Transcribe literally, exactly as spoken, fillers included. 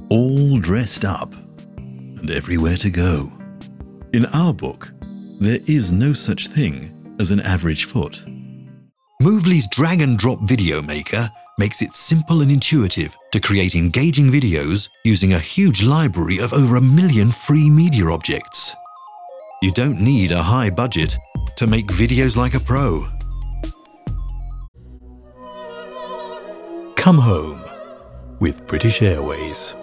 all dressed up and everywhere to go. In our book, there is no such thing as an average foot. Movely's drag and drop video maker makes it simple and intuitive to create engaging videos using a huge library of over a million free media objects. You don't need a high budget to make videos like a pro. Come home with British Airways.